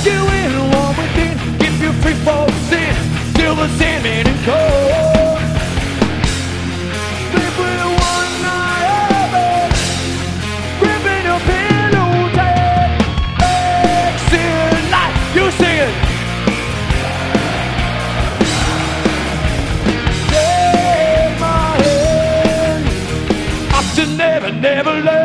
you in one within, keep you free for sin, till the Sandman and cold. Sleep with one eye open, gripping your pillow tight. Exit light, you sing it. Take my hand, up to never, never let.